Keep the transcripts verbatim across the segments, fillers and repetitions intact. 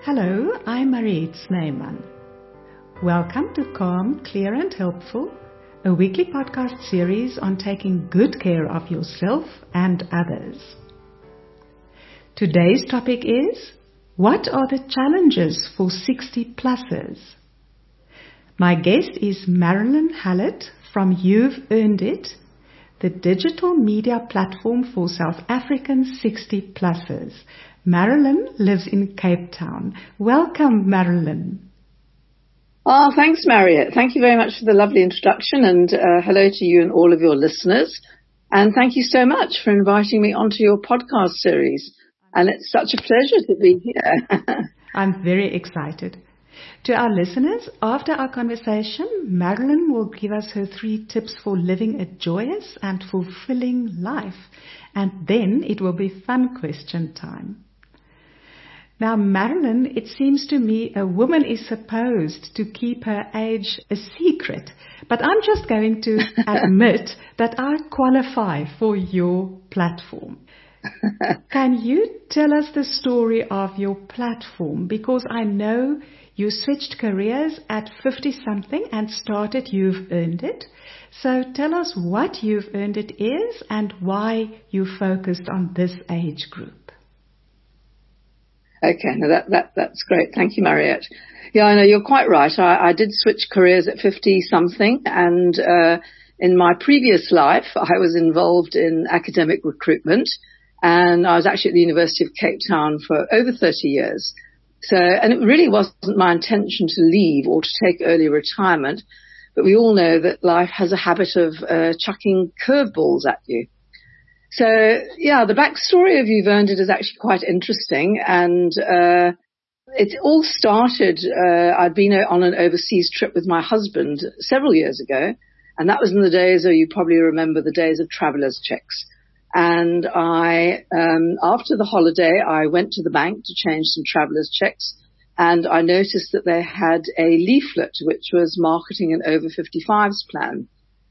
Hello, I'm Mariette Snyman. Welcome to Calm, Clear and Helpful, a weekly podcast series on taking good care of yourself and others. Today's topic is, what are the challenges for sixty plussers? My guest is Marilyn Hallett from You've Earned It, the digital media platform for South African sixty plussers. Marilyn lives in Cape Town. Welcome, Marilyn. Oh, thanks, Mariette. Thank you very much for the lovely introduction, and uh, hello to you and all of your listeners. And thank you so much for inviting me onto your podcast series. And it's such a pleasure to be here. I'm very excited. To our listeners, after our conversation, Marilyn will give us her three tips for living a joyous and fulfilling life. And then it will be fun question time. Now, Marilyn, it seems to me a woman is supposed to keep her age a secret, but I'm just going to admit that I qualify for your platform. Can you tell us the story of your platform? Because I know you switched careers at fifty-something and started You've Earned It. So tell us what You've Earned It is and why you focused on this age group. Okay, no, that, that, that's great. Thank you, Mariette. Yeah, I know you're quite right. I, I did switch careers at fifty-something, and uh, in my previous life, I was involved in academic recruitment, and I was actually at the University of Cape Town for over thirty years. So, and it really wasn't my intention to leave or to take early retirement, but we all know that life has a habit of uh, chucking curveballs at you. So, yeah, the backstory of You've Earned It is actually quite interesting, and uh, it all started, uh, I'd been on an overseas trip with my husband several years ago, and that was in the days, or you probably remember the days of traveller's checks. And I, um, after the holiday, I went to the bank to change some traveller's checks, and I noticed that they had a leaflet which was marketing an over fifty-fives plan.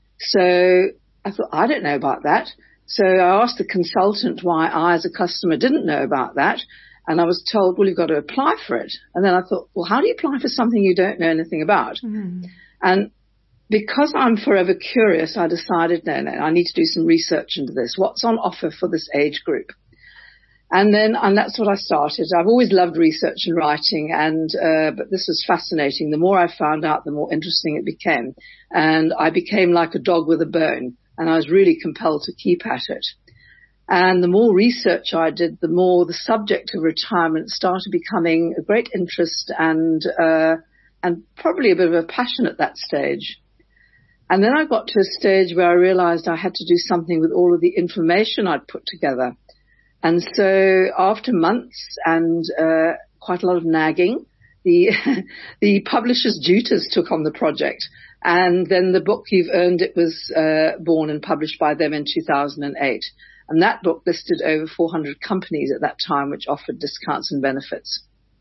So I thought, I don't know about that. So I asked the consultant why I, as a customer, didn't know about that. And I was told, well, you've got to apply for it. And then I thought, well, how do you apply for something you don't know anything about? Mm-hmm. And because I'm forever curious, I decided, no, no, I need to do some research into this. What's on offer for this age group? And then, and that's what I started. I've always loved research and writing, and uh, but this was fascinating. The more I found out, the more interesting it became. And I became like a dog with a bone, and I was really compelled to keep at it. And the more research I did, the more the subject of retirement started becoming a great interest and uh, and probably a bit of a passion at that stage. And then I got to a stage where I realized I had to do something with all of the information I'd put together. And so after months and uh, quite a lot of nagging, the the publisher's tutors took on the project. And then the book You've Earned It was uh, born and published by them in two thousand eight. And that book listed over four hundred companies at that time which offered discounts and benefits.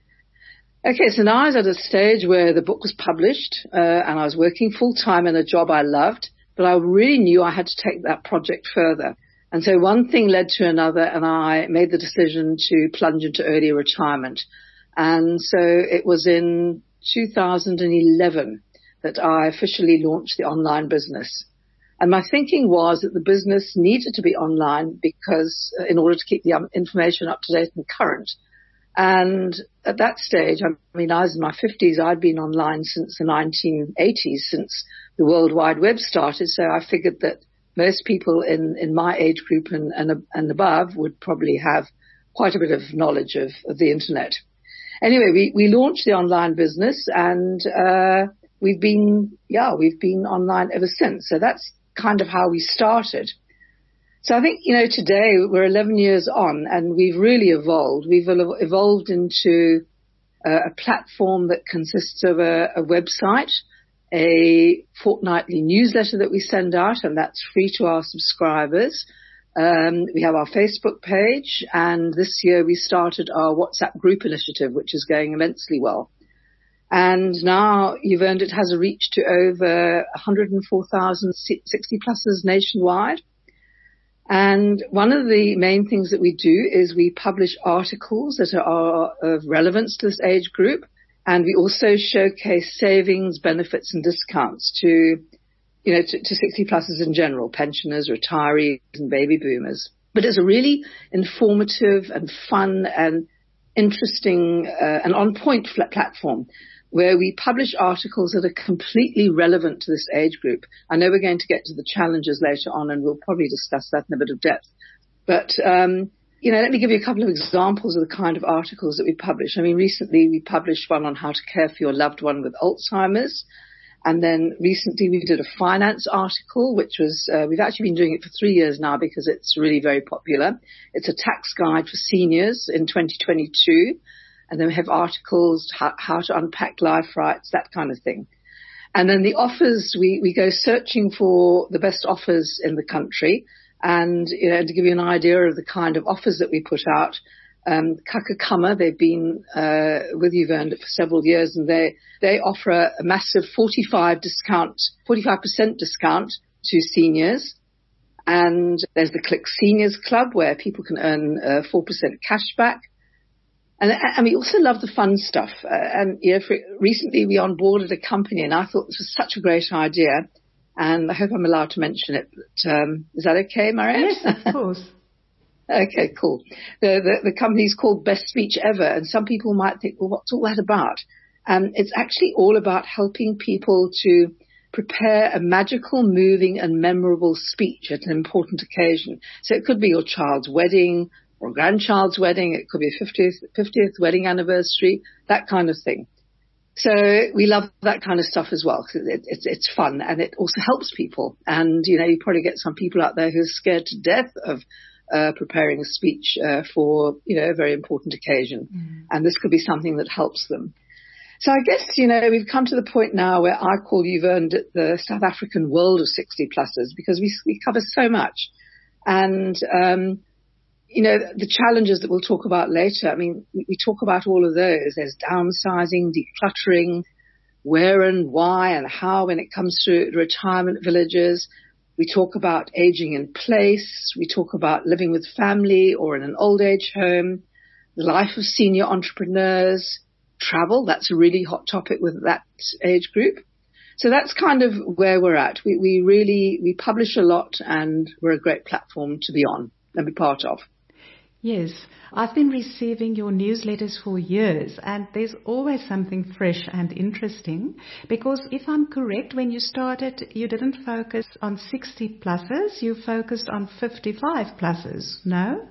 Okay, so now I was at a stage where the book was published uh, and I was working full-time in a job I loved, but I really knew I had to take that project further. And so one thing led to another, and I made the decision to plunge into early retirement. And so it was in two thousand eleven that I officially launched the online business. And my thinking was that the business needed to be online because uh, in order to keep the um, information up to date and current. And at that stage, I mean, I was in my fifties. I'd been online since the nineteen eighties, since the World Wide Web started. So I figured that most people in, in my age group and, and, and above would probably have quite a bit of knowledge of, of the internet. Anyway, we, we launched the online business, and uh, we've been, yeah, we've been online ever since. So that's kind of how we started. So I think, you know, today we're eleven years on, and we've really evolved. We've evolved into uh, a platform that consists of a, a website, a fortnightly newsletter that we send out, and that's free to our subscribers. Um, we have our Facebook page, and this year we started our WhatsApp group initiative, which is going immensely well. And now You've Earned It has a reach to over one hundred four thousand sixty plussers nationwide. And one of the main things that we do is we publish articles that are of relevance to this age group. And we also showcase savings, benefits and discounts to, you know, to, to sixty pluses in general, pensioners, retirees and baby boomers. But it's a really informative and fun and interesting uh, and on-point platform where we publish articles that are completely relevant to this age group. I know we're going to get to the challenges later on, and we'll probably discuss that in a bit of depth. But, um, you know, let me give you a couple of examples of the kind of articles that we publish. I mean, recently we published one on how to care for your loved one with Alzheimer's. And then recently we did a finance article, which was, uh, we've actually been doing it for three years now because it's really very popular. It's a tax guide for seniors in twenty twenty-two. And then we have articles, how, how to unpack life rights, that kind of thing. And then the offers, we, we go searching for the best offers in the country. And, you know, to give you an idea of the kind of offers that we put out, um, Kakakama, they've been, uh, with You've Earned It for several years, and they, they offer a, a massive forty-five discount, forty-five percent discount to seniors. And there's the Click Seniors Club where people can earn uh, four percent cash back. And, and we also love the fun stuff. Uh, and, you know, for, recently we onboarded a company, and I thought this was such a great idea. And I hope I'm allowed to mention it. But, um, is that okay, Mariette? Yes, of course. Okay, cool. The, the, the company is called Best Speech Ever. And some people might think, well, what's all that about? Um, it's actually all about helping people to prepare a magical, moving and memorable speech at an important occasion. So it could be your child's wedding or grandchild's wedding. It could be a fiftieth, fiftieth wedding anniversary, that kind of thing. So we love that kind of stuff as well, because it, it's, it's fun and it also helps people. And, you know, you probably get some people out there who are scared to death of uh, preparing a speech uh, for, you know, a very important occasion. Mm. And this could be something that helps them. So I guess, you know, we've come to the point now where I call You've Earned It the South African world of sixty pluses, because we, we cover so much. And, um, you know, the challenges that we'll talk about later, I mean, we, we talk about all of those. There's downsizing, decluttering, where and why and how when it comes to retirement villages. We talk about aging in place. We talk about living with family or in an old age home, the life of senior entrepreneurs, travel. That's a really hot topic with that age group. So that's kind of where we're at. We, we really, we publish a lot, and we're a great platform to be on and be part of. Yes, I've been receiving your newsletters for years, and there's always something fresh and interesting, because if I'm correct, when you started, you didn't focus on sixty pluses, you focused on fifty-five pluses, no?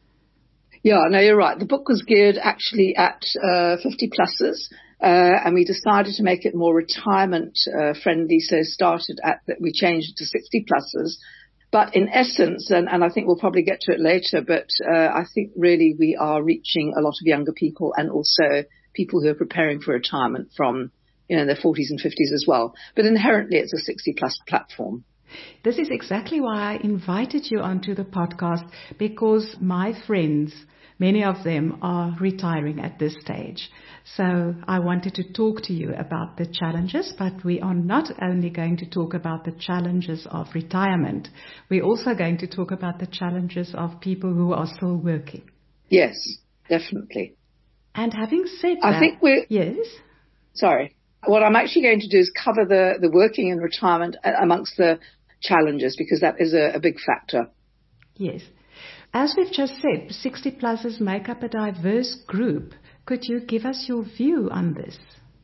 Yeah, no, you're right. The book was geared actually at uh, fifty pluses, uh, and we decided to make it more retirement uh, friendly, so started at that we changed it to sixty pluses. But in essence, and, and I think we'll probably get to it later, but uh, I think really we are reaching a lot of younger people, and also people who are preparing for retirement from, you know, their forties and fifties as well. But inherently, it's a sixty plus platform. This is exactly why I invited you onto the podcast, because my friends, many of them are retiring at this stage. So I wanted to talk to you about the challenges, but we are not only going to talk about the challenges of retirement, we're also going to talk about the challenges of people who are still working. Yes, definitely. And having said that... I think we're... Yes? Sorry. What I'm actually going to do is cover the, the working and retirement amongst the challenges, because that is a, a big factor. Yes. As we've just said, sixty pluses make up a diverse group. Could you give us your view on this?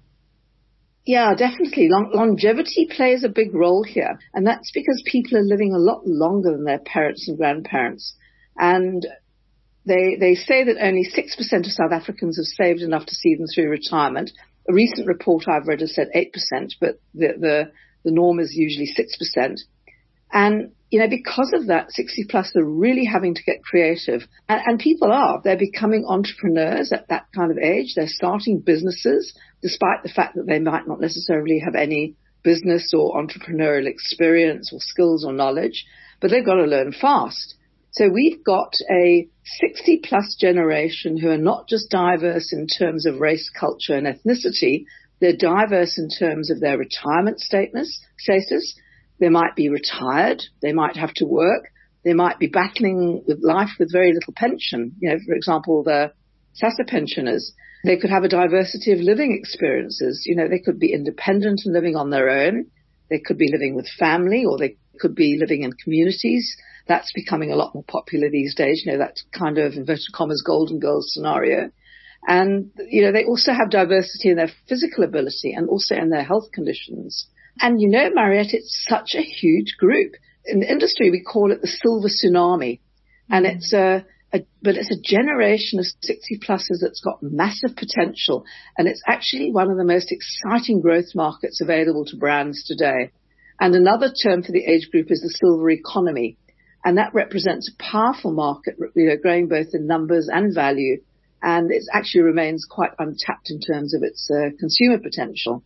Yeah, definitely. Long- longevity plays a big role here. And that's because people are living a lot longer than their parents and grandparents. And they they say that only six percent of South Africans have saved enough to see them through retirement. A recent report I've read has said eight percent, but the, the, the norm is usually six percent. And, you know, because of that, sixty plus are really having to get creative. And, and people are. They're becoming entrepreneurs at that kind of age. They're starting businesses, despite the fact that they might not necessarily have any business or entrepreneurial experience or skills or knowledge, but they've got to learn fast. So we've got a sixty plus generation who are not just diverse in terms of race, culture, and ethnicity. They're diverse in terms of their retirement status. status. They might be retired. They might have to work. They might be battling with life with very little pension. You know, for example, the SASSA pensioners, they could have a diversity of living experiences. You know, they could be independent and living on their own. They could be living with family, or they could be living in communities. That's becoming a lot more popular these days. You know, that kind of inverted commas golden girls scenario. And, you know, they also have diversity in their physical ability and also in their health conditions. And, you know, Mariette, it's such a huge group. In the industry, we call it the silver tsunami. And it's a, a but it's a generation of sixty pluses that's got massive potential. And it's actually one of the most exciting growth markets available to brands today. And another term for the age group is the silver economy. And that represents a powerful market, you know, growing both in numbers and value. And it actually remains quite untapped in terms of its uh, consumer potential.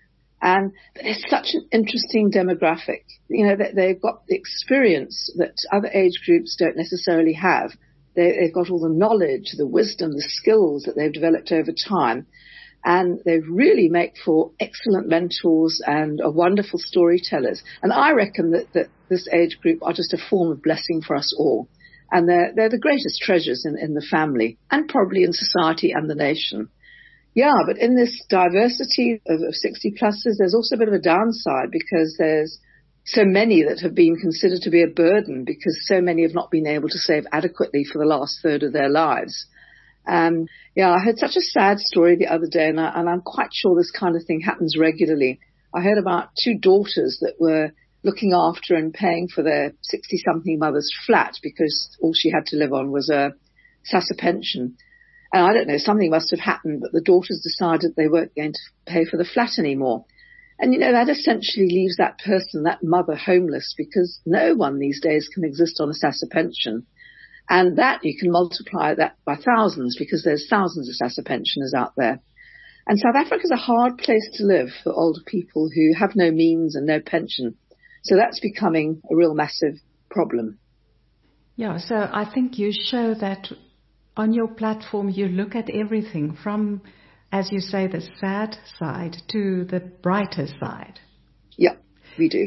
And it's such an interesting demographic. You know, that they've got the experience that other age groups don't necessarily have. They, they've got all the knowledge, the wisdom, the skills that they've developed over time. And they really make for excellent mentors and are wonderful storytellers. And I reckon that, that this age group are just a form of blessing for us all. And they're, they're the greatest treasures in, in the family and probably in society and the nation. Yeah, but in this diversity of, of sixty pluses, there's also a bit of a downside because there's so many that have been considered to be a burden because so many have not been able to save adequately for the last third of their lives. Um, yeah, I heard such a sad story the other day, and, I, and I'm quite sure this kind of thing happens regularly. I heard about two daughters that were looking after and paying for their sixty-something mother's flat because all she had to live on was a SASSA pension. And I don't know, something must have happened, but the daughters decided they weren't going to pay for the flat anymore. And, you know, that essentially leaves that person, that mother, homeless because no one these days can exist on a SASSA pension. And that you can multiply that by thousands because there's thousands of SASSA pensioners out there. And South Africa is a hard place to live for older people who have no means and no pension. So that's becoming a real massive problem. Yeah, so I think you show that on your platform you look at everything from, as you say, the sad side to the brighter side. Yeah, we do.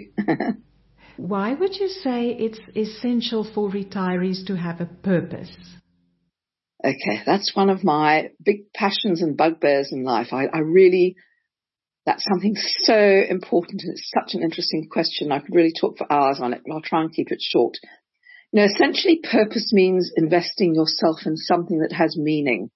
Why would you say it's essential for retirees to have a purpose? Okay, that's one of my big passions and bugbears in life. I, I really, that's something so important and it's such an interesting question. I could really talk for hours on it, but I'll try and keep it short. You know, essentially purpose means investing yourself in something that has meaning.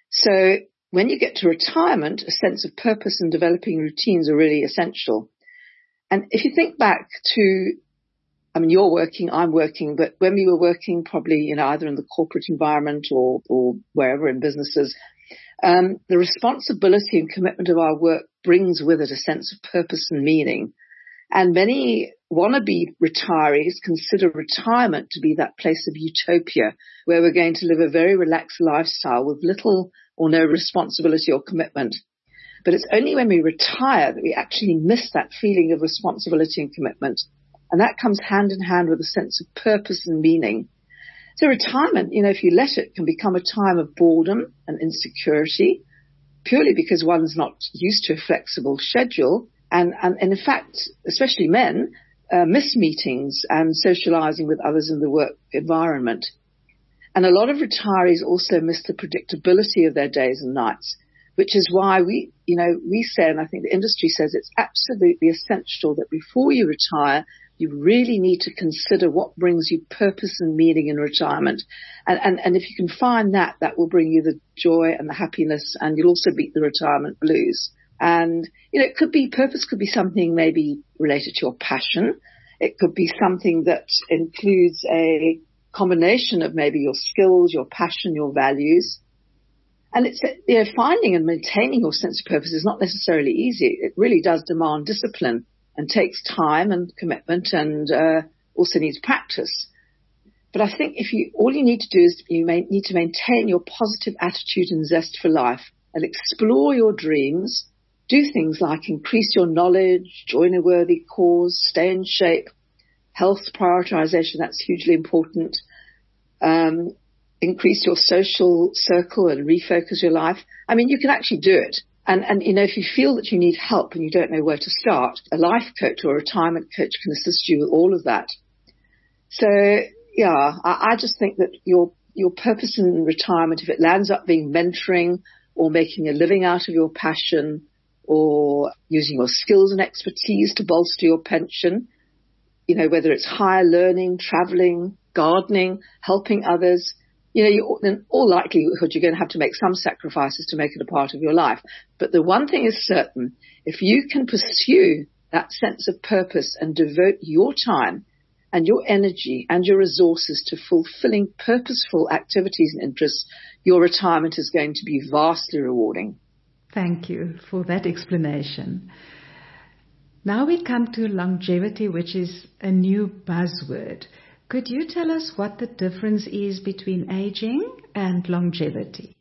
So when you get to retirement, a sense of purpose and developing routines are really essential. And if you think back to, I mean, you're working, I'm working, but when we were working probably, you know, either in the corporate environment or, or wherever in businesses, um, the responsibility and commitment of our work brings with it a sense of purpose and meaning. And many wannabe retirees consider retirement to be that place of utopia where we're going to live a very relaxed lifestyle with little or no responsibility or commitment. But it's only when we retire that we actually miss that feeling of responsibility and commitment. And that comes hand in hand with a sense of purpose and meaning. So retirement, you know, if you let it, can become a time of boredom and insecurity, purely because one's not used to a flexible schedule. And, and, and in fact, especially men, uh, miss meetings and socializing with others in the work environment. And a lot of retirees also miss the predictability of their days and nights, which is why we, you know, we say, and I think the industry says it's absolutely essential that before you retire, you really need to consider what brings you purpose and meaning in retirement. And, and, and if you can find that, that will bring you the joy and the happiness, and you'll also beat the retirement blues. And, you know, it could be, purpose could be something maybe related to your passion. It could be something that includes a combination of maybe your skills, your passion, your values. And it's, you know, finding and maintaining your sense of purpose is not necessarily easy. It really does demand discipline and takes time and commitment and uh, also needs practice. But I think if you, all you need to do is you may need to maintain your positive attitude and zest for life and explore your dreams. Do things like increase your knowledge, join a worthy cause, stay in shape, health prioritization, that's hugely important. Um, increase your social circle and refocus your life. I mean, you can actually do it. And, and, you know, if you feel that you need help and you don't know where to start, a life coach or a retirement coach can assist you with all of that. So, yeah, I, I just think that your your purpose in retirement, if it lands up being mentoring or making a living out of your passion or using your skills and expertise to bolster your pension, you know, whether it's higher learning, traveling, gardening, helping others, you know, you, in all likelihood, you're going to have to make some sacrifices to make it a part of your life. But the one thing is certain, if you can pursue that sense of purpose and devote your time and your energy and your resources to fulfilling purposeful activities and interests, your retirement is going to be vastly rewarding. Thank you for that explanation. Now we come to longevity, which is a new buzzword. Could you tell us what the difference is between aging and longevity?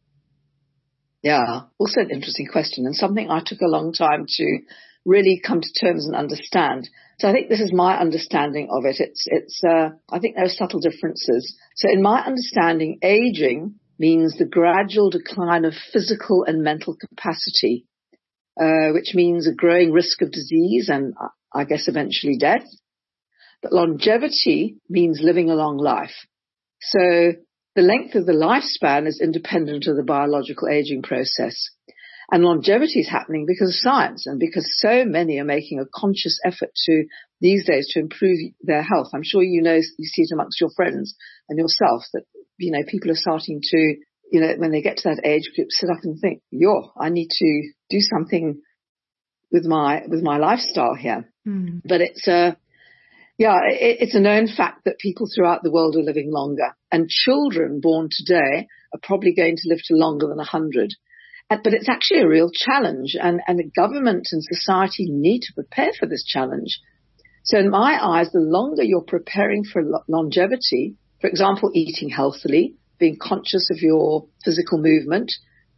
Yeah, also an interesting question and something I took a long time to really come to terms and understand. So I think this is my understanding of it. It's, it's. Uh, I think there are subtle differences. So in my understanding, aging means the gradual decline of physical and mental capacity, uh, which means a growing risk of disease and, I guess, eventually death. But longevity means living a long life. So the length of the lifespan is independent of the biological aging process. And longevity is happening because of science and because so many are making a conscious effort to these days to improve their health. I'm sure you know, you see it amongst your friends and yourself that, you know, people are starting to, you know, when they get to that age group, sit up and think, yo, I need to do something with my, with my lifestyle here. Mm. But it's a, yeah, it, it's a known fact that people throughout the world are living longer, and children born today are probably going to live to longer than one hundred. But it's actually a real challenge, and, and the government and society need to prepare for this challenge. So in my eyes, the longer you're preparing for longevity, for example, eating healthily, being conscious of your physical movement,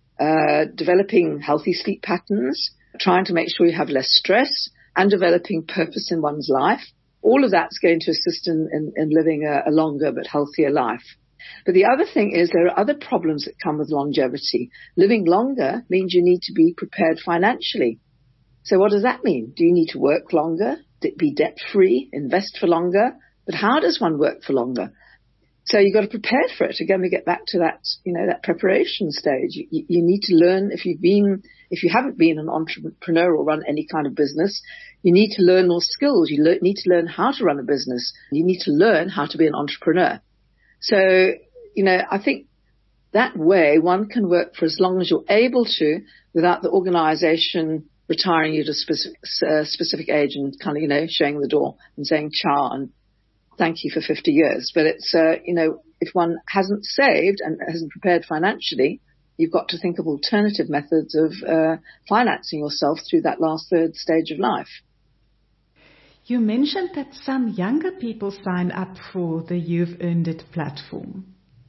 uh, developing healthy sleep patterns, trying to make sure you have less stress, and developing purpose in one's life, all of that's going to assist in, in, in living a, a longer but healthier life. But the other thing is there are other problems that come with longevity. Living longer means you need to be prepared financially. So what does that mean? Do you need to work longer, be debt-free, invest for longer? But how does one work for longer? So you've got to prepare for it. Again, we get back to that, you know, that preparation stage. You, you need to learn, if you've been, if you haven't been an entrepreneur or run any kind of business, you need to learn more skills. You le- need to learn how to run a business. You need to learn how to be an entrepreneur. So, you know, I think that way one can work for as long as you're able to without the organization retiring you to a specific, uh, specific age and kind of, you know, showing the door and saying ciao and thank you for fifty years. But it's, uh, you know, if one hasn't saved and hasn't prepared financially, you've got to think of alternative methods of uh, financing yourself through that last third stage of life. You mentioned that some younger people sign up for the You've Earned It platform.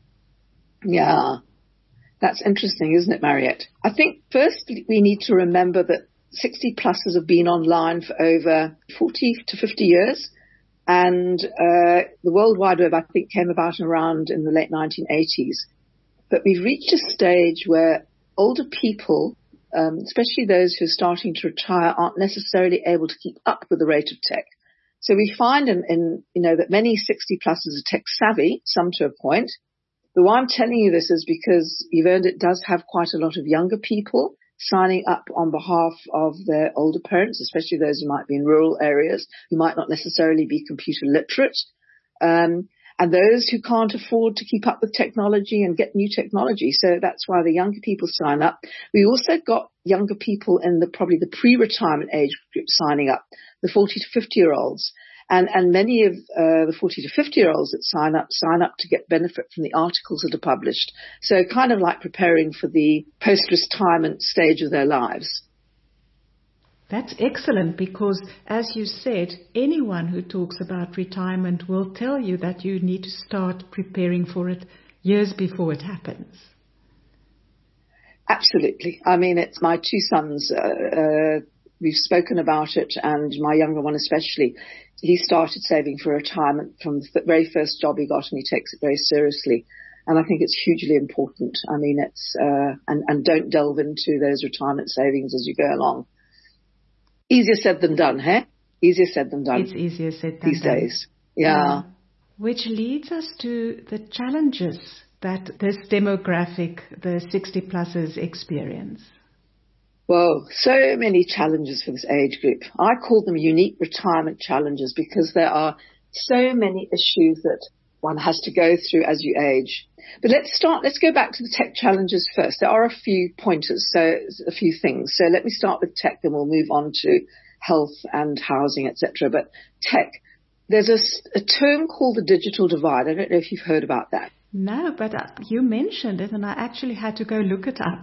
Yeah, that's interesting, isn't it, Mariette? I think first we need to remember that sixty pluses have been online for over forty to fifty years. And uh, the World Wide Web, I think, came about around in the late nineteen eighties. But we've reached a stage where older people, um, especially those who are starting to retire, aren't necessarily able to keep up with the rate of tech. So we find in, in you know, that many sixty pluses are tech savvy, some to a point. But why I'm telling you this is because You've Earned It does have quite a lot of younger people signing up on behalf of their older parents, especially those who might be in rural areas, who might not necessarily be computer literate, um, and those who can't afford to keep up with technology and get new technology. So that's why the younger people sign up. We also got younger people in the probably the pre-retirement age group signing up, the forty to fifty year olds. And, and many of uh, the forty to fifty year olds that sign up, sign up to get benefit from the articles that are published. So kind of like preparing for the post-retirement stage of their lives. That's excellent because, as you said, anyone who talks about retirement will tell you that you need to start preparing for it years before it happens. Absolutely. I mean, it's my two sons. Uh, uh, we've spoken about it, and my younger one especially. He started saving for retirement from the very first job he got, and he takes it very seriously. And I think it's hugely important. I mean, it's, uh, and, and don't delve into those retirement savings as you go along. Easier said than done, hey? Easier said than done. It's easier said than these done. days. Yeah. Which leads us to the challenges that this demographic, the sixty-plussers, experience. Well, so many challenges for this age group. I call them unique retirement challenges because there are so many issues that one has to go through as you age. But let's start, let's go back to the tech challenges first. There are a few pointers, so a few things. So let me start with tech, and we'll move on to health and housing, et cetera. But tech, there's a, a term called the digital divide. I don't know if you've heard about that. No, but uh, you mentioned it, and I actually had to go look it up.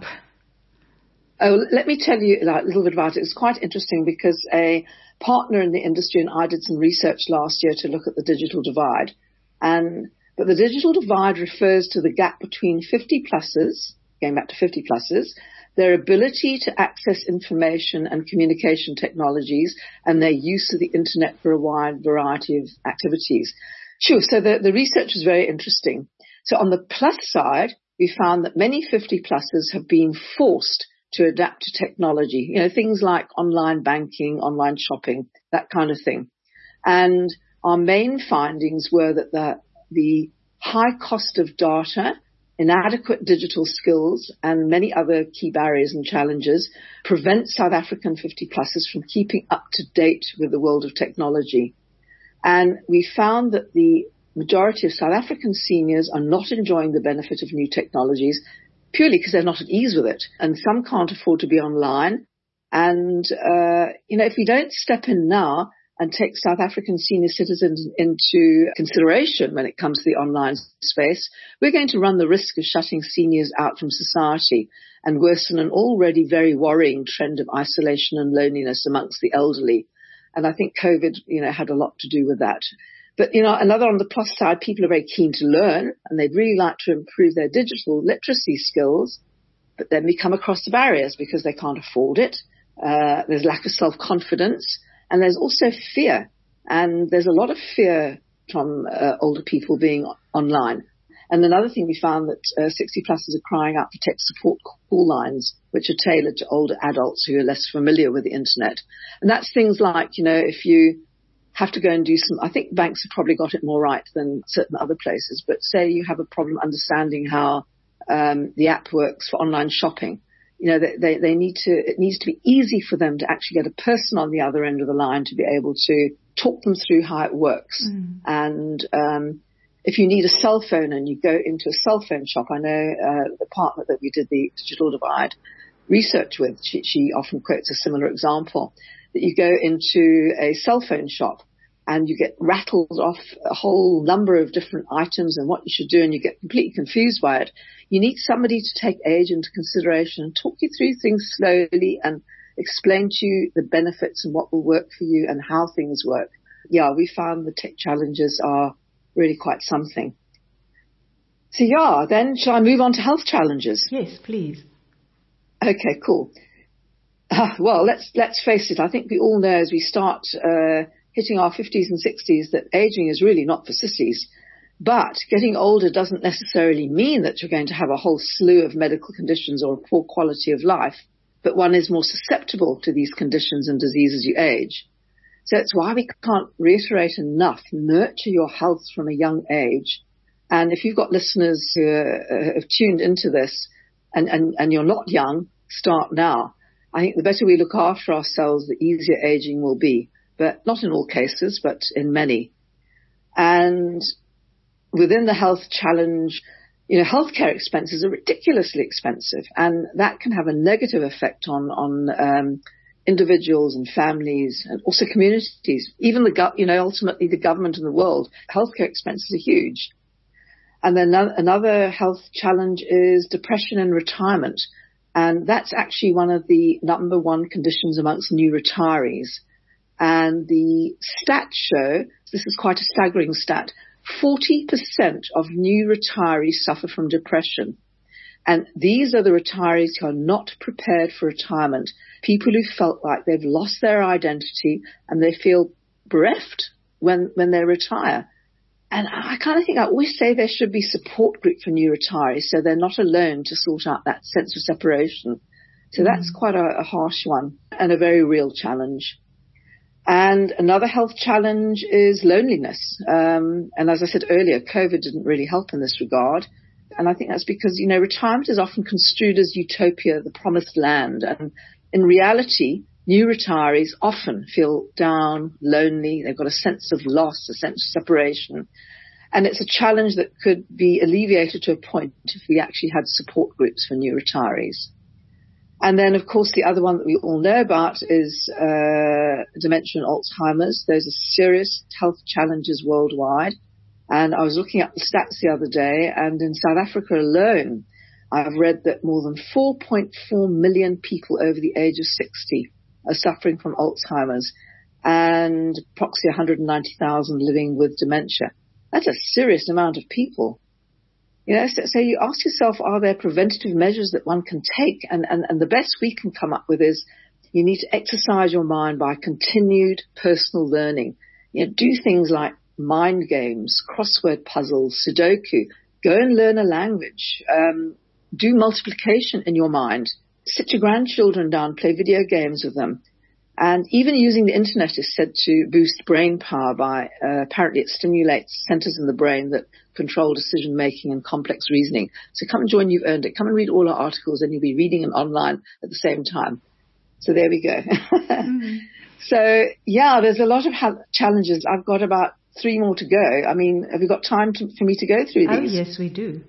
Oh, let me tell you like, a little bit about it. It's quite interesting because a partner in the industry and I did some research last year to look at the digital divide. And but the digital divide refers to the gap between fifty-plussers, going back to fifty-plussers, their ability to access information and communication technologies, and their use of the internet for a wide variety of activities. Sure, so the, the research is very interesting. So on the plus side, we found that many fifty-plussers have been forced to adapt to technology, you know, things like online banking, online shopping, that kind of thing. And our main findings were that the, the high cost of data, inadequate digital skills, and many other key barriers and challenges prevent South African fifty-plussers from keeping up to date with the world of technology. And we found that the majority of South African seniors are not enjoying the benefit of new technologies purely because they're not at ease with it. And some can't afford to be online. And, uh, you know, if we don't step in now and take South African senior citizens into consideration when it comes to the online space, we're going to run the risk of shutting seniors out from society and worsen an already very worrying trend of isolation and loneliness amongst the elderly. And I think COVID, you know, had a lot to do with that. But, you know, another on the plus side, people are very keen to learn and they'd really like to improve their digital literacy skills, but then we come across the barriers because they can't afford it. Uh, there's lack of self-confidence. And there's also fear, and there's a lot of fear from uh, older people being online. And another thing we found that uh, sixty-plussers are crying out for tech support call lines, which are tailored to older adults who are less familiar with the internet. And that's things like, you know, if you have to go and do some, I think banks have probably got it more right than certain other places, but say you have a problem understanding how um, the app works for online shopping. You know, they, they need to, it needs to be easy for them to actually get a person on the other end of the line to be able to talk them through how it works. Mm. And, um, if you need a cell phone and you go into a cell phone shop, I know, uh, the partner that we did the digital divide research with, she, she often quotes a similar example, that you go into a cell phone shop and you get rattled off a whole number of different items and what you should do, and you get completely confused by it. You need somebody to take age into consideration and talk you through things slowly and explain to you the benefits and what will work for you and how things work. Yeah, we found the tech challenges are really quite something. So yeah, then shall I move on to health challenges? Yes, please. Okay, cool. Uh, well, let's let's face it. I think we all know as we start uh, hitting our fifties and sixties that aging is really not for sissies. But getting older doesn't necessarily mean that you're going to have a whole slew of medical conditions or a poor quality of life, but one is more susceptible to these conditions and diseases as you age. So it's why we can't reiterate enough, nurture your health from a young age. And if you've got listeners who are, uh, have tuned into this and, and, and you're not young, start now. I think the better we look after ourselves, the easier aging will be, but not in all cases, but in many. And within the health challenge, you know, healthcare expenses are ridiculously expensive, and that can have a negative effect on, on, um, individuals and families and also communities. Even the, gov- you know, ultimately the government and the world, healthcare expenses are huge. And then another health challenge is depression in retirement. And that's actually one of the number one conditions amongst new retirees. And the stats show, this is quite a staggering stat, forty percent of new retirees suffer from depression. And these are the retirees who are not prepared for retirement, people who felt like they've lost their identity and they feel bereft when, when they retire. And I kind of think, I always say there should be support group for new retirees so they're not alone to sort out that sense of separation. So mm. that's quite a, a harsh one and a very real challenge. And another health challenge is loneliness. Um, and as I said earlier, COVID didn't really help in this regard. And I think that's because, you know, retirement is often construed as utopia, the promised land. And in reality, new retirees often feel down, lonely. They've got a sense of loss, a sense of separation. And it's a challenge that could be alleviated to a point if we actually had support groups for new retirees. And then, of course, the other one that we all know about is uh, dementia and Alzheimer's. Those are serious health challenges worldwide. And I was looking at the stats the other day, and in South Africa alone, I've read that more than four point four million people over the age of sixty are suffering from Alzheimer's, and approximately one hundred ninety thousand living with dementia. That's a serious amount of people. You know, so, so you ask yourself, are there preventative measures that one can take? And, and, and the best we can come up with is you need to exercise your mind by continued personal learning. You know, do things like mind games, crossword puzzles, Sudoku. Go and learn a language. Um, do multiplication in your mind. Sit your grandchildren down, play video games with them. And even using the internet is said to boost brain power by, uh, apparently it stimulates centers in the brain that control decision making and complex reasoning. So come and join You've Earned It. Come and read all our articles, and you'll be reading them online at the same time. So there we go. Mm-hmm. So yeah, there's a lot of ha- challenges. I've got about three more to go. I mean, have you got time to, for me to go through these? Oh, yes, we do.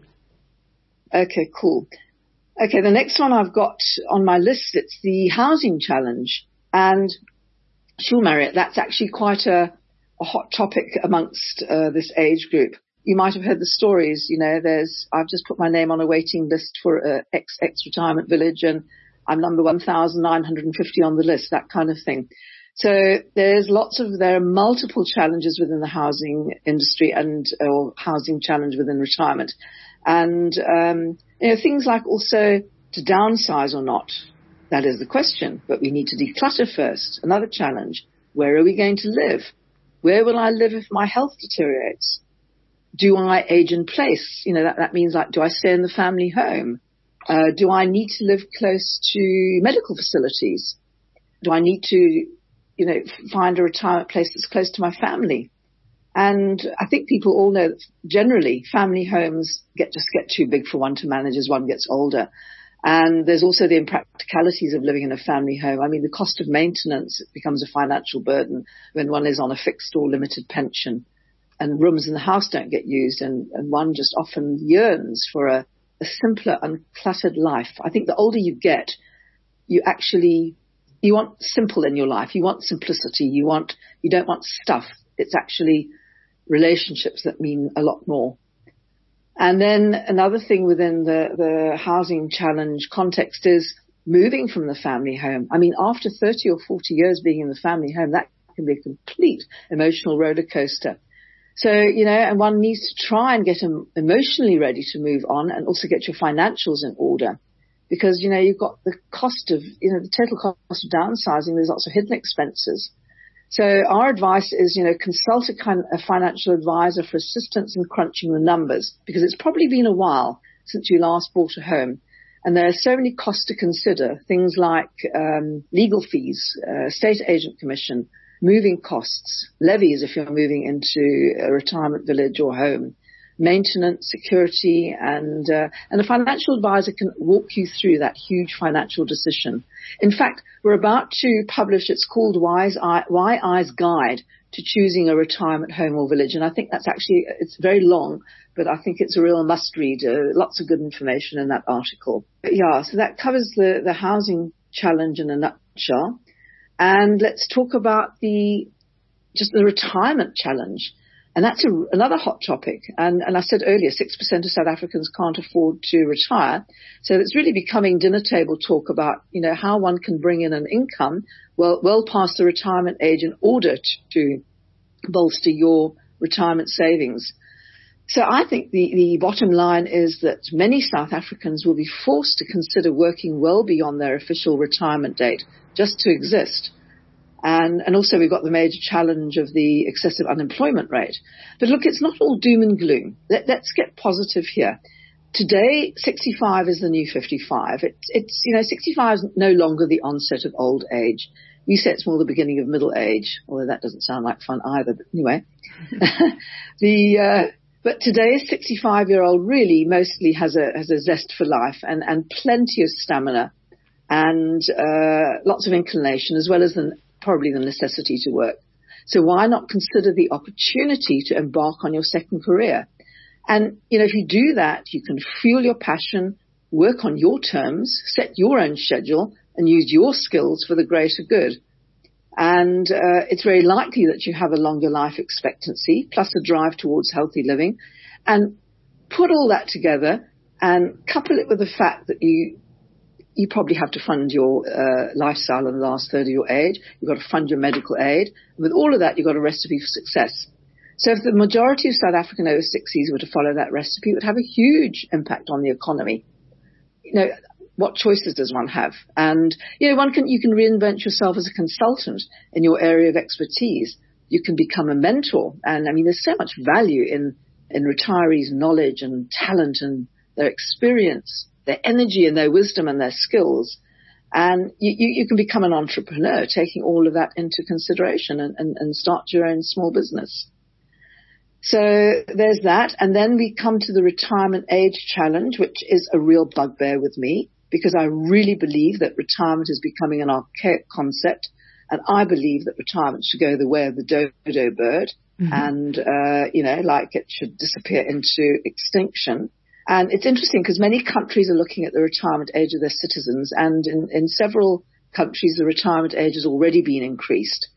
Okay, cool. Okay, the next one I've got on my list, it's the housing challenge. And sure, Mariette, that's actually quite a, a hot topic amongst uh, this age group. You might have heard the stories. You know, there's, I've just put my name on a waiting list for a X X retirement village, and I'm number one thousand nine hundred fifty on the list, that kind of thing. So there's lots of, there are multiple challenges within the housing industry and, or housing challenge within retirement. And, um, you know, things like also to downsize or not. That is the question, but we need to declutter first. Another challenge. Where are we going to live? Where will I live if my health deteriorates? Do I age in place? You know, that, that means like, do I stay in the family home? Uh, do I need to live close to medical facilities? Do I need to, you know, find a retirement place that's close to my family? And I think people all know that generally family homes get just get too big for one to manage as one gets older. And there's also the impracticalities of living in a family home. I mean, the cost of maintenance becomes a financial burden when one is on a fixed or limited pension, and rooms in the house don't get used, and, and one just often yearns for a, a simpler, uncluttered life. I think the older you get, you actually, you want simple in your life. You want simplicity. You want, you don't want stuff. It's actually relationships that mean a lot more. And then another thing within the, the housing challenge context is moving from the family home. I mean, after thirty or forty years being in the family home, that can be a complete emotional roller coaster. So, you know, and one needs to try and get em- emotionally ready to move on, and also get your financials in order. Because, you know, you've got the cost of, you know, the total cost of downsizing. There's lots of hidden expenses. So our advice is, you know, consult a, kind, a financial advisor for assistance in crunching the numbers, because it's probably been a while since you last bought a home. And there are so many costs to consider, things like um, legal fees, uh, estate agent commission, moving costs, levies if you're moving into a retirement village or home, maintenance, security, and uh, and a financial advisor can walk you through that huge financial decision. In fact, we're about to publish, it's called Wise Eye, Why Eye's Guide to Choosing a Retirement Home or Village. And I think that's actually, it's very long, but I think it's a real must read. Uh, lots of good information in that article. But yeah, so that covers the, the housing challenge in a nutshell. And let's talk about the, just the retirement challenge. And that's a, another hot topic. And, and I said earlier, six percent of South Africans can't afford to retire. So it's really becoming dinner table talk about, you know, how one can bring in an income well, well past the retirement age in order to, to bolster your retirement savings. So I think the, the bottom line is that many South Africans will be forced to consider working well beyond their official retirement date just to exist. And, and also we've got the major challenge of the excessive unemployment rate. But look, it's not all doom and gloom. Let, let's get positive here. today, sixty-five is the new fifty-five. It, it's, you know, sixty-five is no longer the onset of old age. You say it's more the beginning of middle age, although that doesn't sound like fun either. But anyway, the uh, but today's sixty-five-year-old really mostly has a has a zest for life and, and plenty of stamina and uh, lots of inclination, as well as the, probably the necessity to work. So why not consider the opportunity to embark on your second career? And, you know, if you do that, you can fuel your passion, work on your terms, set your own schedule, and use your skills for the greater good. And uh, it's very likely that you have a longer life expectancy, plus a drive towards healthy living. And put all that together and couple it with the fact that you you probably have to fund your uh, lifestyle in the last third of your age. You've got to fund your medical aid. And with all of that, you've got a recipe for success. So if the majority of South African over sixties were to follow that recipe, it would have a huge impact on the economy. You know, what choices does one have? And, you know, one can, you can reinvent yourself as a consultant in your area of expertise. You can become a mentor. And I mean, there's so much value in, in retirees' knowledge and talent and their experience, their energy and their wisdom and their skills. And you, you, you can become an entrepreneur, taking all of that into consideration and, and, and start your own small business. So there's that. And then we come to the retirement age challenge, which is a real bugbear with me, because I really believe that retirement is becoming an archaic concept. And I believe that retirement should go the way of the dodo bird. Mm-hmm. And, uh, you know, like it should disappear into extinction. And it's interesting because many countries are looking at the retirement age of their citizens. And in, in several countries, the retirement age has already been increased.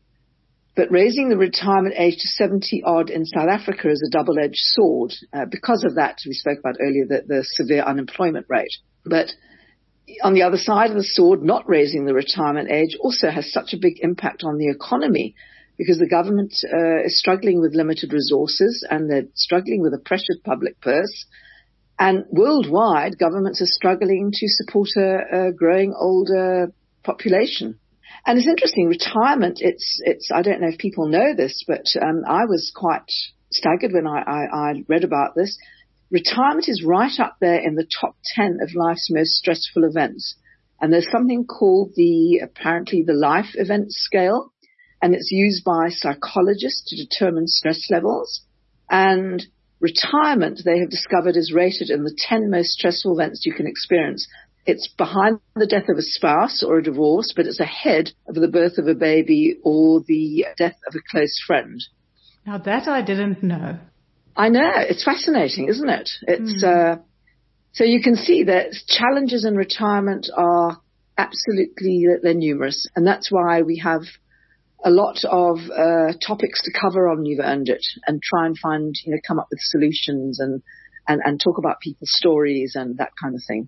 But raising the retirement age to seventy odd in South Africa is a double-edged sword. Uh, because of that, we spoke about earlier, the, the severe unemployment rate. But on the other side of the sword, not raising the retirement age also has such a big impact on the economy, because the government uh, is struggling with limited resources and they're struggling with a pressured public purse. And worldwide, governments are struggling to support a, a growing older population. And it's interesting, retirement, it's, it's, I don't know if people know this, but um, I was quite staggered when I, I, I read about this. Retirement is right up there in the top ten of life's most stressful events. And there's something called the, apparently the life event scale, and it's used by psychologists to determine stress levels. And retirement, they have discovered, is rated in the ten most stressful events you can experience. It's behind the death of a spouse or a divorce, but it's ahead of the birth of a baby or the death of a close friend. Now that I didn't know. I know. It's fascinating, isn't it? It's, mm. uh, so you can see that challenges in retirement are absolutely, they're numerous. And that's why we have a lot of uh, topics to cover on You've Earned It, and try and find, you know, come up with solutions and, and, and talk about people's stories and that kind of thing.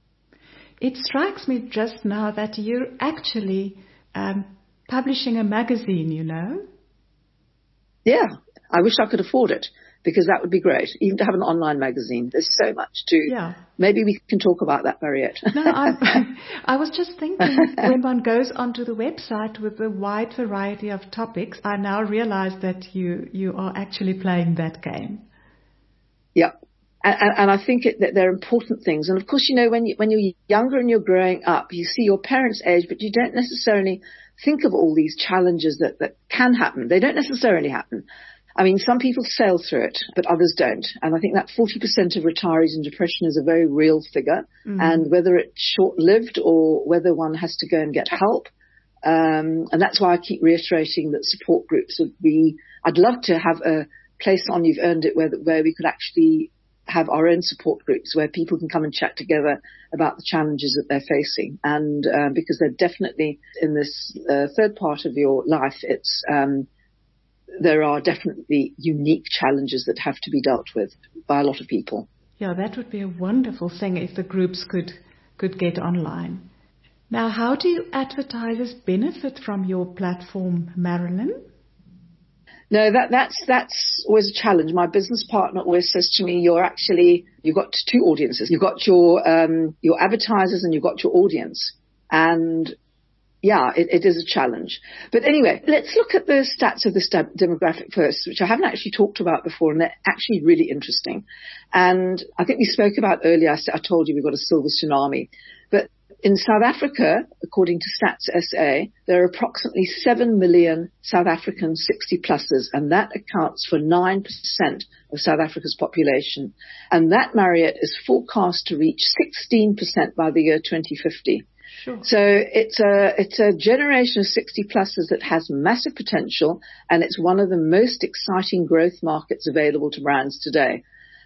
It strikes me just now that you're actually um, publishing a magazine, you know? Yeah, I wish I could afford it, because that would be great, even to have an online magazine. There's so much to... Yeah. Maybe we can talk about that, Mariette. No, I, I was just thinking, when one goes onto the website with a wide variety of topics, I now realize that you, you are actually playing that game. Yeah. And, and I think it, that they're important things. And of course, you know, when, you, when you're younger and you're growing up, you see your parents' age, but you don't necessarily think of all these challenges that, that can happen. They don't necessarily happen. I mean, some people sail through it, but others don't. And I think that forty percent of retirees in depression is a very real figure. Mm. And whether it's short-lived or whether one has to go and get help. Um, and that's why I keep reiterating that support groups would be, I'd love to have a place on You've Earned It where, where we could actually have our own support groups where people can come and chat together about the challenges that they're facing. And uh, because they're definitely in this uh, third part of your life, it's um, there are definitely unique challenges that have to be dealt with by a lot of people. Yeah, that would be a wonderful thing if the groups could could get online. Now, how do advertisers benefit from your platform, Marilyn? No, that, that's, that's always a challenge. My business partner always says to me, you're actually, you've got two audiences. You've got your, um, your advertisers and you've got your audience. And, yeah, it, it is a challenge. But anyway, let's look at the stats of this de- demographic first, which I haven't actually talked about before, and they're actually really interesting. And I think we spoke about earlier, I, I told you we've got a silver tsunami. But in South Africa, according to Stats S A, there are approximately seven million South African sixty-plussers, and that accounts for nine percent of South Africa's population. And that, Mariette, is forecast to reach sixteen percent by the year twenty fifty. Sure. So it's a, it's a generation of sixty-plussers that has massive potential, and it's one of the most exciting growth markets available to brands today.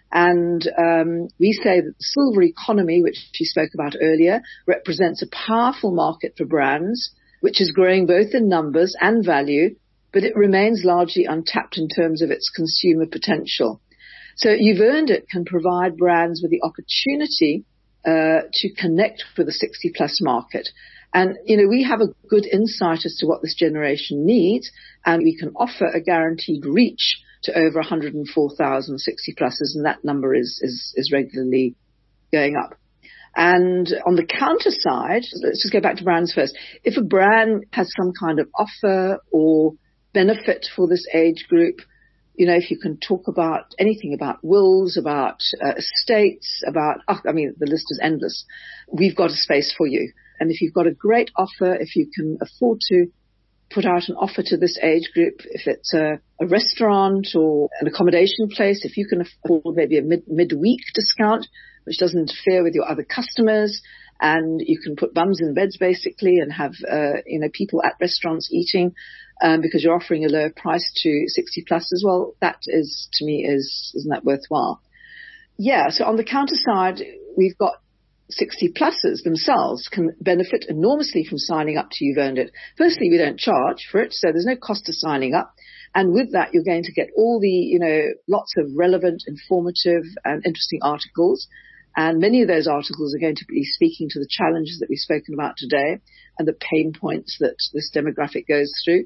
And um, we say that the silver economy, which you spoke about earlier, represents a powerful market for brands, which is growing both in numbers and value, but it remains largely untapped in terms of its consumer potential. So You've Earned It can provide brands with the opportunity uh, to connect with the sixty-plus market. And, you know, we have a good insight as to what this generation needs, and we can offer a guaranteed reach to over one hundred four thousand sixty-plussers, and that number is, is, is regularly going up. And on the counter side, let's just go back to brands first. If a brand has some kind of offer or benefit for this age group, you know, if you can talk about anything about wills, about uh, estates, about, oh, I mean, the list is endless. We've got a space for you. And if you've got a great offer, if you can afford to put out an offer to this age group, if it's a, a restaurant or an accommodation place, if you can afford maybe a mid, midweek discount, which doesn't interfere with your other customers, and you can put bums in beds basically and have, uh, you know, people at restaurants eating, um, because you're offering a lower price to sixty plus as well. That is, to me, is, isn't that worthwhile? Yeah. So on the counter side, we've got sixty-plussers themselves can benefit enormously from signing up to You've Earned It. Firstly, we don't charge for it, so there's no cost to signing up. And with that, you're going to get all the, you know, lots of relevant, informative, and interesting articles. And many of those articles are going to be speaking to the challenges that we've spoken about today and the pain points that this demographic goes through.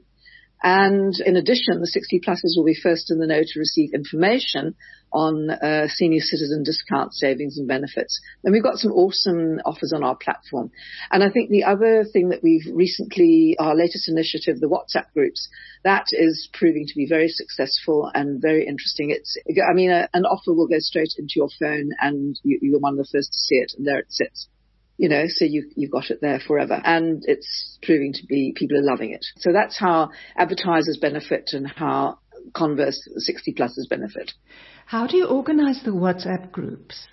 And in addition, the sixty-plussers will be first in the know to receive information on uh, senior citizen discount savings and benefits. And we've got some awesome offers on our platform. And I think the other thing that we've recently, our latest initiative, the WhatsApp groups, that is proving to be very successful and very interesting. It's, I mean, a, an offer will go straight into your phone and you, you're one of the first to see it, and there it sits. You know, so you, you've got it there forever. And it's proving to be, people are loving it. So that's how advertisers benefit and how converse sixty-plussers benefit. How do you organize the WhatsApp groups?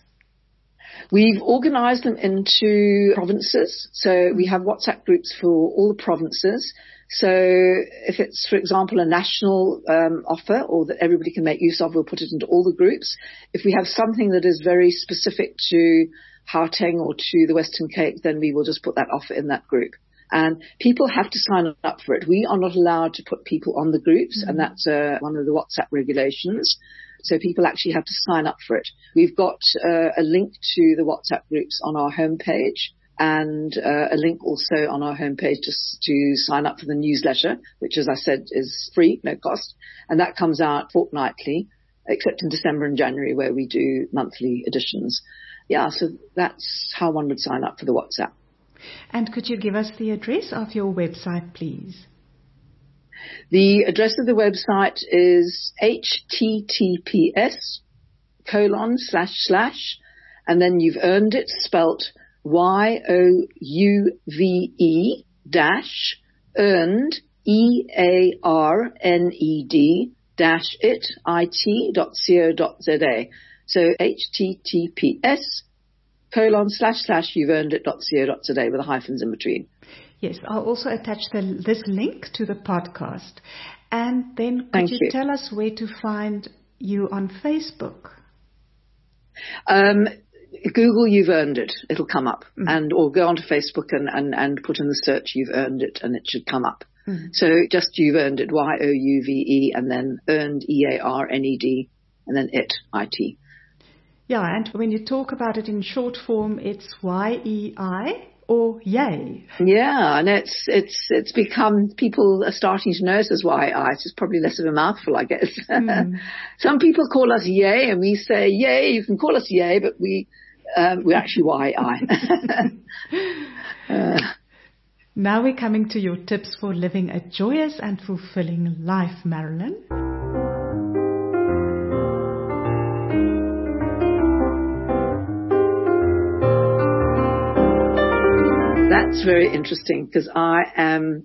We've organized them into provinces. So we have WhatsApp groups for all the provinces. So if it's, for example, a national um, offer or that everybody can make use of, we'll put it into all the groups. If we have something that is very specific to Gauteng or to the Western Cape, then we will just put that offer in that group. And people have to sign up for it. We are not allowed to put people on the groups, mm-hmm. and that's uh, one of the WhatsApp regulations. So people actually have to sign up for it. We've got uh, a link to the WhatsApp groups on our homepage, and uh, a link also on our homepage just to sign up for the newsletter, which, as I said, is free, no cost. And that comes out fortnightly, except in December and January where we do monthly editions. Yeah, so that's how one would sign up for the WhatsApp. And could you give us the address of your website, please? The address of the website is https colon slash slash, and then You've Earned It, spelt Y O U V E dash earned, E A R N E D dash it, I T dot co dot Z A. So https colon slash slash you've earned it dot co dot Z A with the hyphens in between. Yes, I'll also attach the, this link to the podcast. And then could Thank you, you tell us where to find you on Facebook? Um, Google You've Earned It. It'll come up. Mm-hmm. And or go onto Facebook and, and, and put in the search You've Earned It, and it should come up. Mm-hmm. So just You've Earned It, Y O U V E, and then earned, E A R N E D, and then it, I T. Yeah, and when you talk about it in short form, it's Y E I or yay. Yeah, and it's it's it's become, people are starting to know us as Y I. It's just probably less of a mouthful, I guess. Mm. Some people call us yay, and we say yay. You can call us yay, but we um, we're actually Y I. uh. Now we're coming to your tips for living a joyous and fulfilling life, Marilyn. That's very interesting because I am,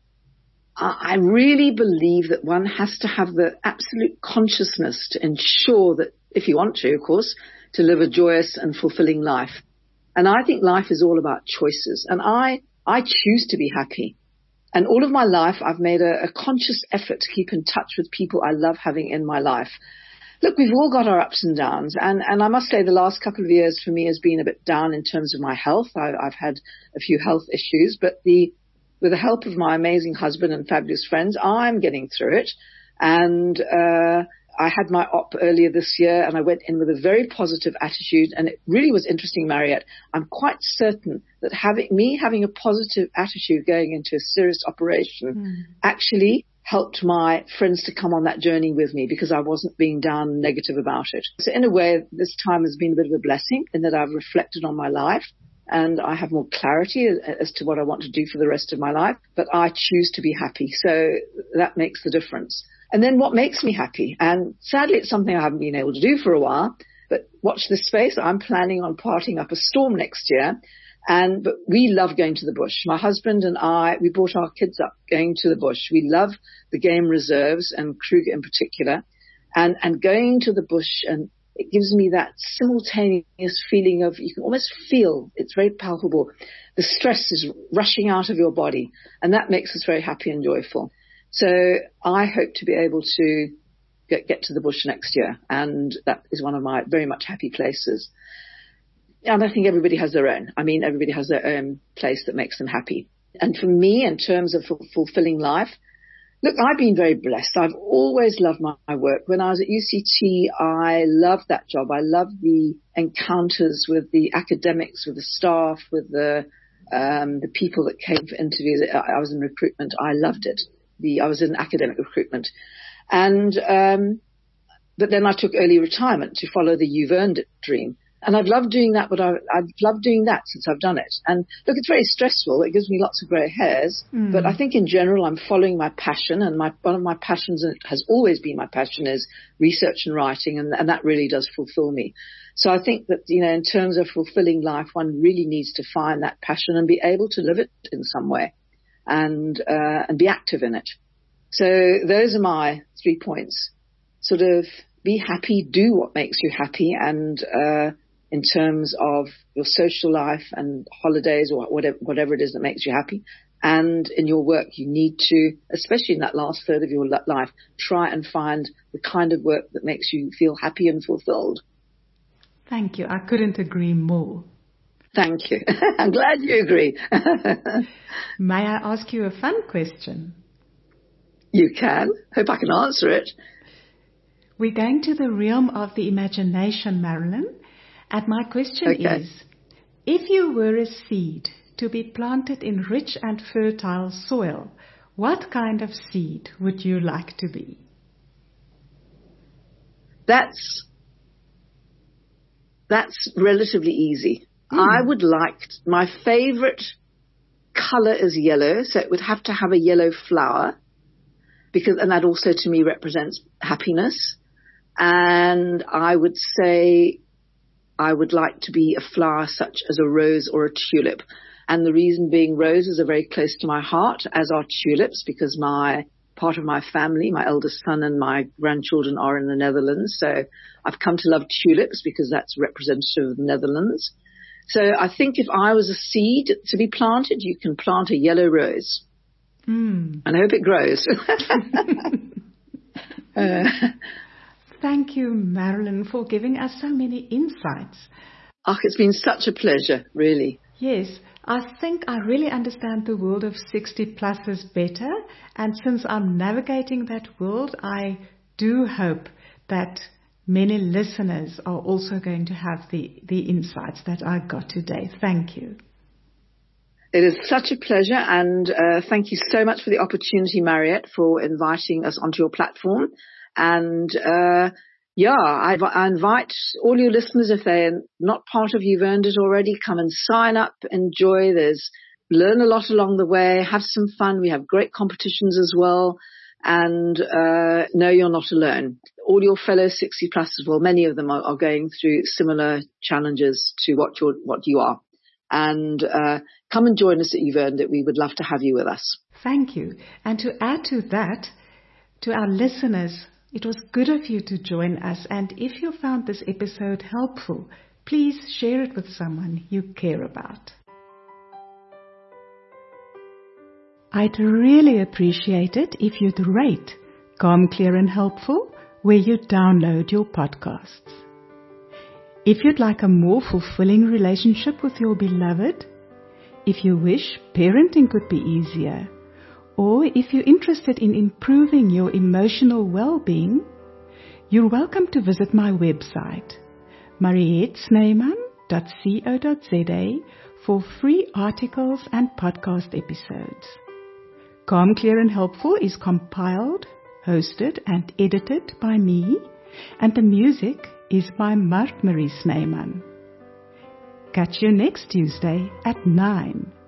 I really believe that one has to have the absolute consciousness to ensure that, if you want to, of course, to live a joyous and fulfilling life. And I think life is all about choices. And I, I choose to be happy. And all of my life, I've made a, a conscious effort to keep in touch with people I love having in my life. Look, we've all got our ups and downs. And, and I must say the last couple of years for me has been a bit down in terms of my health. I, I've had a few health issues, but the, with the help of my amazing husband and fabulous friends, I'm getting through it. And, uh, I had my op earlier this year and I went in with a very positive attitude, and it really was interesting, Mariette. I'm quite certain that having me having a positive attitude going into a serious operation mm. actually helped my friends to come on that journey with me because I wasn't being down negative about it. So in a way, this time has been a bit of a blessing in that I've reflected on my life and I have more clarity as to what I want to do for the rest of my life, but I choose to be happy. So that makes the difference. And then what makes me happy? And sadly, it's something I haven't been able to do for a while, but watch this space. I'm planning on parting up a storm next year. And, but we love going to the bush. My husband and I, we brought our kids up going to the bush. We love the game reserves and Kruger in particular, and, and going to the bush, and it gives me that simultaneous feeling of, you can almost feel, it's very palpable. The stress is rushing out of your body, and that makes us very happy and joyful. So I hope to be able to get, get to the bush next year, and that is one of my very much happy places. And I think everybody has their own. I mean, everybody has their own place that makes them happy. And for me, in terms of fulfilling life, look, I've been very blessed. I've always loved my, my work. When I was at U C T, I loved that job. I loved the encounters with the academics, with the staff, with the um, the people that came for interviews. I, I was in recruitment. I loved it. The, I was in academic recruitment. And, um, but then I took early retirement to follow the You've Earned It dream. And I've loved doing that, but I, I've loved doing that since I've done it. And look, it's very stressful. It gives me lots of grey hairs. Mm. But I think in general, I'm following my passion. And my, one of my passions, and it has always been my passion, is research and writing. And, and that really does fulfill me. So I think that, you know, in terms of fulfilling life, one really needs to find that passion and be able to live it in some way. And, uh, and be active in it. So those are my three points. Sort of be happy, do what makes you happy. And, uh, in terms of your social life and holidays or whatever, whatever it is that makes you happy. And in your work, you need to, especially in that last third of your life, try and find the kind of work that makes you feel happy and fulfilled. Thank you. I couldn't agree more. Thank you. I'm glad you agree. May I ask you a fun question? You can. Hope I can answer it. We're going to the realm of the imagination, Marilyn. And my question okay. is, if you were a seed to be planted in rich and fertile soil, what kind of seed would you like to be? That's, that's relatively easy. Mm. I would like, my favorite color is yellow, so it would have to have a yellow flower, because, and that also to me represents happiness. And I would say I would like to be a flower such as a rose or a tulip. And the reason being, roses are very close to my heart, as are tulips, because my part of my family, my eldest son and my grandchildren are in the Netherlands. So I've come to love tulips because that's representative of the Netherlands. So I think if I was a seed to be planted, you can plant a yellow rose. Mm. And I hope it grows. uh, Thank you, Marilyn, for giving us so many insights. Oh, it's been such a pleasure, really. Yes, I think I really understand the world of sixty pluses better. And since I'm navigating that world, I do hope that many listeners are also going to have the, the insights that I got today. Thank you. It is such a pleasure, and uh, thank you so much for the opportunity, Mariette, for inviting us onto your platform. And uh, yeah, I, I invite all your listeners, if they're not part of You've Earned It already, come and sign up, enjoy. There's learn a lot along the way, have some fun. We have great competitions as well. And uh, no, you're not alone. All your fellow sixty plus as well, many of them are, are going through similar challenges to what you're, what you are. And uh, come and join us at You've Earned It. We would love to have you with us. Thank you. And to add to that, to our listeners, it was good of you to join us. And if you found this episode helpful, please share it with someone you care about. I'd really appreciate it if you'd rate Calm, Clear and Helpful where you download your podcasts. If you'd like a more fulfilling relationship with your beloved, if you wish parenting could be easier, or if you're interested in improving your emotional well-being, you're welcome to visit my website, mariette snyman dot co dot za, for free articles and podcast episodes. Calm, Clear and Helpful is compiled, hosted and edited by me, and the music is by Mark Marie Snyman. Catch you next Tuesday at nine.